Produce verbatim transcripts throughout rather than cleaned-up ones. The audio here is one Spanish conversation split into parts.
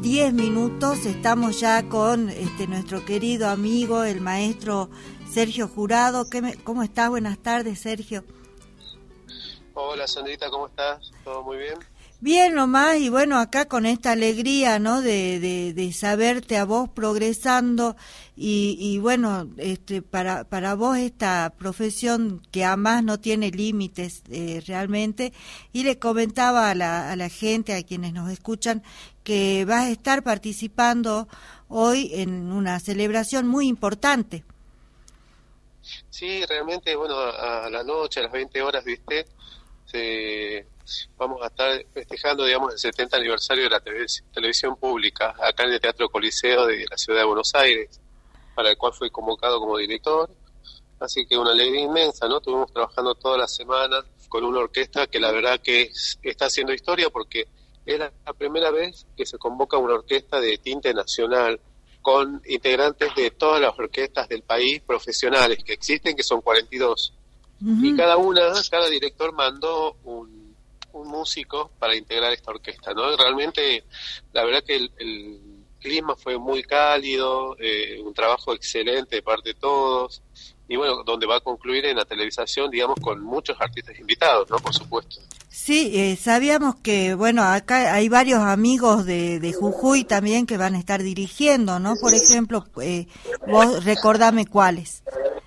diez minutos. Estamos ya con este nuestro querido amigo, el maestro Sergio Jurado. ¿Qué me, ¿Cómo estás? Buenas tardes, Sergio. Hola, Sandrita, ¿cómo estás? ¿Todo muy bien? Bien nomás, y bueno, acá con esta alegría, ¿no?, de, de, de saberte a vos progresando, y, y bueno, este, para, para vos esta profesión que además no tiene límites eh, realmente, y le comentaba a la, a la gente, a quienes nos escuchan, que vas a estar participando hoy en una celebración muy importante. Sí, realmente, bueno, a, a la noche, a las veinte horas, ¿viste?, se... vamos a estar festejando, digamos, el setenta aniversario de la televis- televisión pública, acá en el Teatro Coliseo de la ciudad de Buenos Aires, para el cual fui convocado como director. Así que una alegría inmensa, ¿no? Estuvimos trabajando toda la semana con una orquesta que la verdad que es, está haciendo historia, porque es la, la primera vez que se convoca una orquesta de tinte nacional, con integrantes de todas las orquestas del país profesionales que existen, que son cuarenta y dos. Uh-huh. Y cada una, cada director mandó un un músico para integrar esta orquesta, ¿no? Y realmente, la verdad que el, el clima fue muy cálido, eh, un trabajo excelente de parte de todos, y bueno, donde va a concluir en la televisación, digamos, con muchos artistas invitados, ¿no? Por supuesto. Sí, eh, sabíamos que, bueno, acá hay varios amigos de, de Jujuy también que van a estar dirigiendo, ¿no? Por ejemplo, eh, vos recordame cuáles.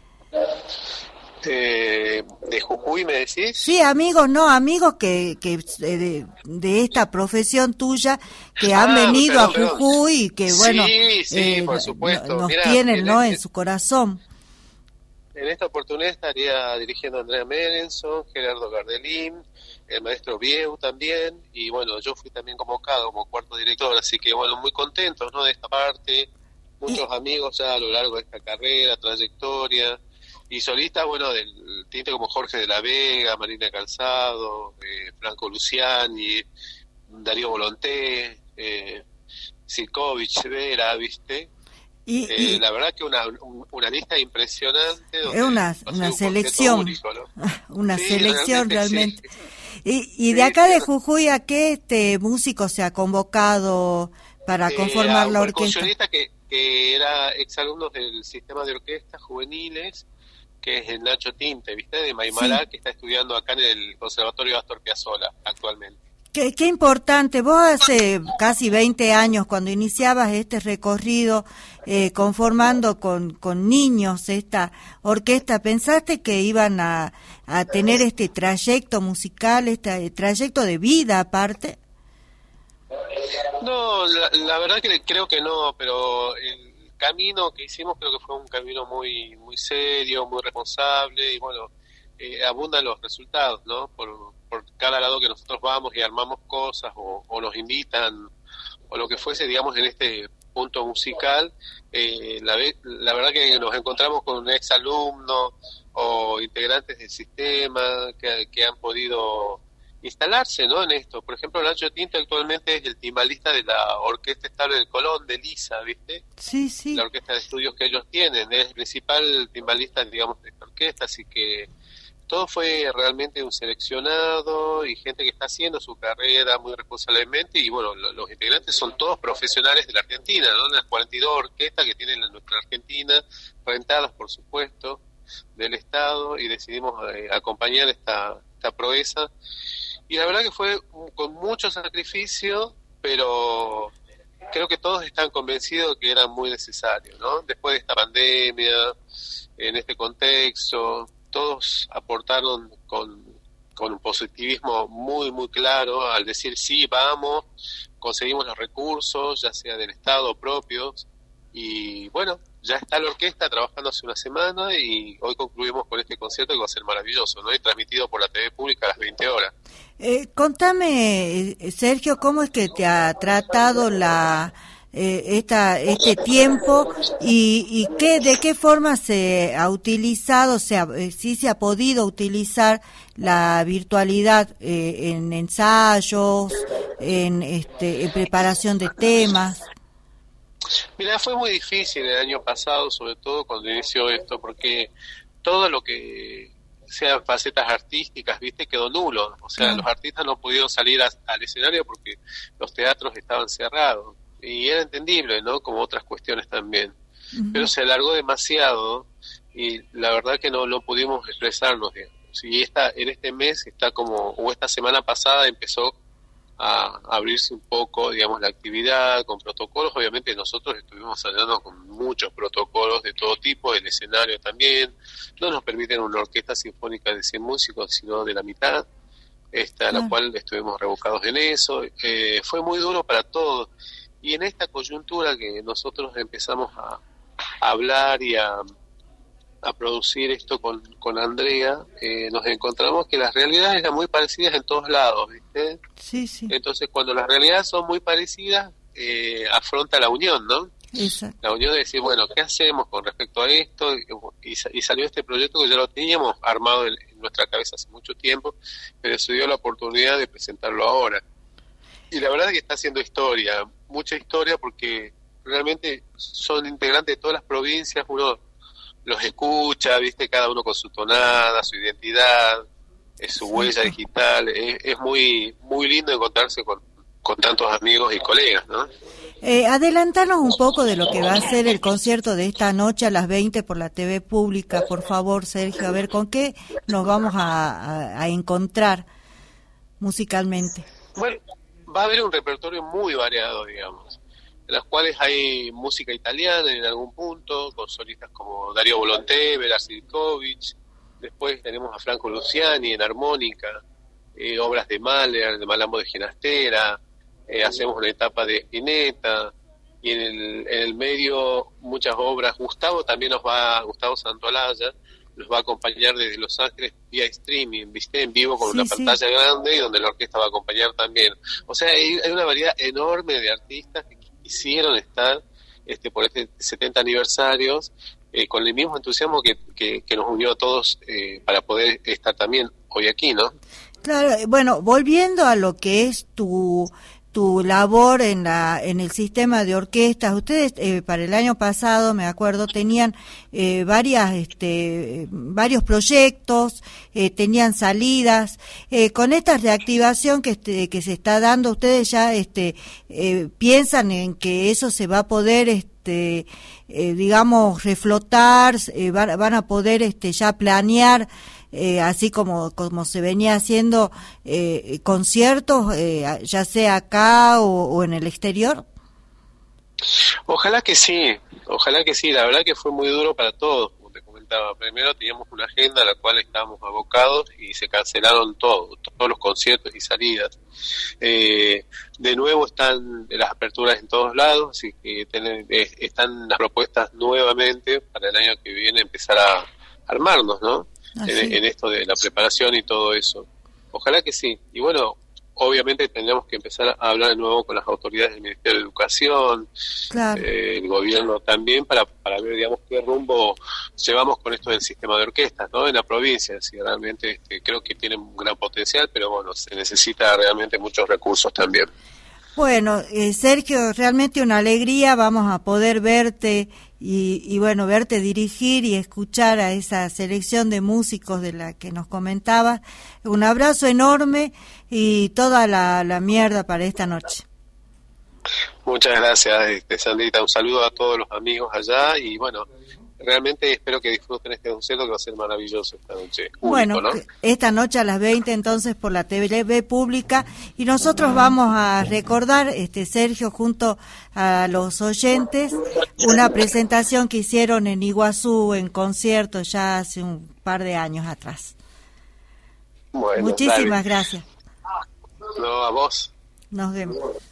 Eh, de Jujuy, ¿me decís? Sí, amigos, no, amigos que, que de, de esta profesión tuya, que han ah, venido perdón, a Jujuy perdón. Y que, bueno, sí, sí, eh, por supuesto. nos Mirá, tienen, en ¿no?, el, en su corazón. En esta oportunidad estaría dirigiendo Andrea Merenson, Gerardo Gardelín, el maestro Vieu también, y bueno, yo fui también convocado como cuarto director, así que bueno, muy contentos, ¿no?, de esta parte, muchos y... amigos ya a lo largo de esta carrera, trayectoria. Y solistas, bueno, del tinte como Jorge de la Vega, Marina Calzado, eh, Franco Luciani, Darío Volonté, eh, Sirkovich, Vera, ¿viste? Y, eh, y, la verdad que una, una lista impresionante. Es una, una selección, único, ¿no? Una sí, selección realmente. realmente. Sí. Y, y de acá de Jujuy, ¿a qué este músico se ha convocado para eh, conformar la orquesta? Un percusionista que, que era exalumno del sistema de orquestas juveniles, que es el Nacho Tinte, ¿viste? De Maimará, sí. Que está estudiando acá en el Conservatorio Astor Piazzolla actualmente. Qué, qué importante. Vos hace casi veinte años, cuando iniciabas este recorrido, eh, conformando con, con niños esta orquesta, ¿pensaste que iban a, a tener este trayecto musical, este trayecto de vida aparte? No, la, la verdad que creo que no, pero... El, camino que hicimos creo que fue un camino muy muy serio, muy responsable, y bueno, eh, abundan los resultados, ¿no? Por, por cada lado que nosotros vamos y armamos cosas o, o nos invitan o lo que fuese, digamos, en este punto musical, eh, la, la verdad que nos encontramos con ex alumnos o integrantes del sistema que, que han podido instalarse, ¿no?, en esto. Por ejemplo, Nacho Tinto actualmente es el timbalista de la Orquesta Estable del Colón, de Lisa, ¿viste? Sí, sí. La orquesta de estudios que ellos tienen, es el principal timbalista, digamos, de esta orquesta, así que todo fue realmente un seleccionado y gente que está haciendo su carrera muy responsablemente, y bueno, lo, los integrantes son todos profesionales de la Argentina, ¿no? Las cuarenta y dos orquestas que tienen en nuestra Argentina, rentadas, por supuesto, del Estado, y decidimos eh, acompañar esta, esta proeza. Y la verdad que fue con mucho sacrificio, pero creo que todos están convencidos que era muy necesario, ¿no? Después de esta pandemia, en este contexto, todos aportaron con, con un positivismo muy, muy claro al decir sí, vamos, conseguimos los recursos, ya sea del Estado propios, y bueno, ya está la orquesta trabajando hace una semana y hoy concluimos con este concierto que va a ser maravilloso, ¿no? Y transmitido por la T V pública a las veinte horas. Eh, contame, Sergio, ¿cómo es que te ha tratado la eh, esta este tiempo y, y qué de qué forma se ha utilizado, o sea, si se ha podido utilizar la virtualidad eh, en ensayos, en este en preparación de temas? Mira, fue muy difícil el año pasado, sobre todo cuando inició esto, porque todo lo que sean facetas artísticas, viste, quedó nulo. O sea, ah. los artistas no pudieron salir a, al escenario porque los teatros estaban cerrados. y era entendible, ¿no? Como otras cuestiones también. Uh-huh. Pero se alargó demasiado y la verdad que no, no pudimos expresarnos, digamos. Y esta, en este mes está como, o esta semana pasada empezó a abrirse un poco, digamos, la actividad con protocolos. Obviamente nosotros estuvimos hablando con muchos protocolos de todo tipo, el escenario también. No nos permiten una orquesta sinfónica de cien músicos, sino de la mitad, esta, a la cual estuvimos revocados en eso. Eh, fue muy duro para todos. Y en esta coyuntura que nosotros empezamos a, a hablar y a, a producir esto con, con Andrea, eh, nos encontramos que las realidades eran muy parecidas en todos lados, ¿viste? Sí, sí. Entonces, cuando las realidades son muy parecidas, eh, afronta la unión, ¿no? Exacto. La unión de decir, bueno, ¿qué hacemos con respecto a esto? Y, y salió este proyecto que ya lo teníamos armado en, en nuestra cabeza hace mucho tiempo, pero se dio la oportunidad de presentarlo ahora. Y la verdad es que está haciendo historia, mucha historia, porque realmente son integrantes de todas las provincias, uno los escucha, viste, cada uno con su tonada, su identidad, es su huella digital, es, es muy muy lindo encontrarse con, con tantos amigos y colegas, ¿no? Eh, adelantanos un poco de lo que va a ser el concierto de esta noche a las veinte por la T V pública, por favor, Sergio, a ver con qué nos vamos a, a, a encontrar musicalmente. Bueno, va a haber un repertorio muy variado, digamos, en las cuales hay música italiana en algún punto, con solistas como Dario Volonté, Vera Sirkovic. Después tenemos a Franco Luciani en armónica, eh, obras de Mahler, de Malambo de Ginastera, eh, hacemos una etapa de Spinetta, y en el, en el medio muchas obras. Gustavo también nos va, Gustavo Santolaya, nos va a acompañar desde Los Ángeles vía streaming, viste, en vivo con sí, una sí. pantalla grande, y donde la orquesta va a acompañar también. O sea, hay, hay una variedad enorme de artistas que quisieron estar este por este setenta aniversarios, eh, con el mismo entusiasmo que, que, que nos unió a todos eh, para poder estar también hoy aquí, ¿no? Claro, bueno, volviendo a lo que es tu tu labor en la en el sistema de orquestas, ustedes eh, para el año pasado, me acuerdo, tenían eh, varias este varios proyectos, eh, tenían salidas, eh, con esta reactivación que este, que se está dando, ustedes ya este eh, piensan en que eso se va a poder este eh, digamos reflotar, eh, van, van a poder este ya planear Eh, así como como se venía haciendo eh, conciertos, eh, ya sea acá o, o en el exterior? Ojalá que sí, ojalá que sí. La verdad que fue muy duro para todos, como te comentaba. Primero teníamos una agenda a la cual estábamos abocados y se cancelaron todos, todos los conciertos y salidas. Eh, de nuevo están las aperturas en todos lados, así que ten, eh, están las propuestas nuevamente para el año que viene empezar a armarnos, ¿no? En, en esto de la preparación y todo eso. Ojalá que sí. Y bueno, obviamente tendremos que empezar a hablar de nuevo con las autoridades del Ministerio de Educación, claro. eh, el gobierno también, para, para ver, digamos, qué rumbo llevamos con esto del sistema de orquestas, ¿no? En la provincia, si realmente este, creo que tienen un gran potencial, pero bueno, se necesita realmente muchos recursos también. Bueno, eh, Sergio, realmente una alegría, vamos a poder verte y, y bueno, verte dirigir y escuchar a esa selección de músicos de la que nos comentabas. Un abrazo enorme y toda la, la mierda para esta noche. Muchas gracias, este, Sandrita, un saludo a todos los amigos allá y bueno, realmente espero que disfruten este concierto que va a ser maravilloso esta noche. Único, bueno, ¿no? Esta noche a las veinte entonces por la T V pública y nosotros vamos a recordar, este Sergio, junto a los oyentes, una presentación que hicieron en Iguazú en concierto ya hace un par de años atrás. Bueno, muchísimas dale. Gracias. No, a vos. Nos vemos.